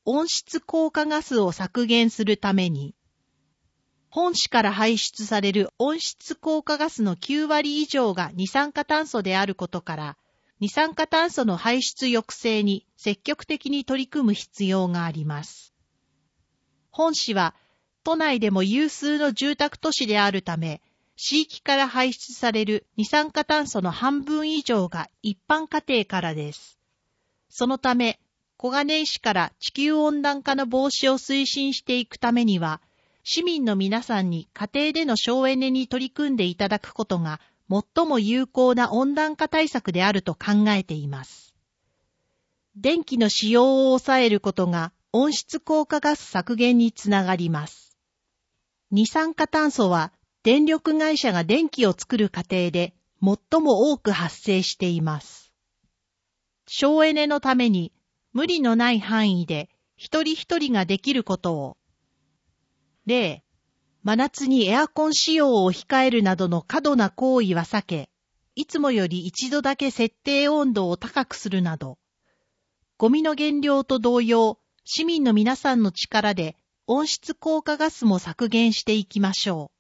温室効果ガスを削減するために、本市から排出される温室効果ガスの9割以上が二酸化炭素であることから、二酸化炭素の排出抑制に積極的に取り組む必要があります。本市は都内でも有数の住宅都市であるため、市域から排出される二酸化炭素の半分以上が一般家庭からです。そのため、小金井市から地球温暖化の防止を推進していくためには、市民の皆さんに家庭での省エネに取り組んでいただくことが最も有効な温暖化対策であると考えています。電気の使用を抑えることが温室効果ガス削減につながります。二酸化炭素は電力会社が電気を作る過程で最も多く発生しています。省エネのために無理のない範囲で一人一人ができることを、例、真夏にエアコン使用を控えるなどの過度な行為は避け、いつもより一度だけ設定温度を高くするなど、ゴミの減量と同様、市民の皆さんの力で温室効果ガスも削減していきましょう。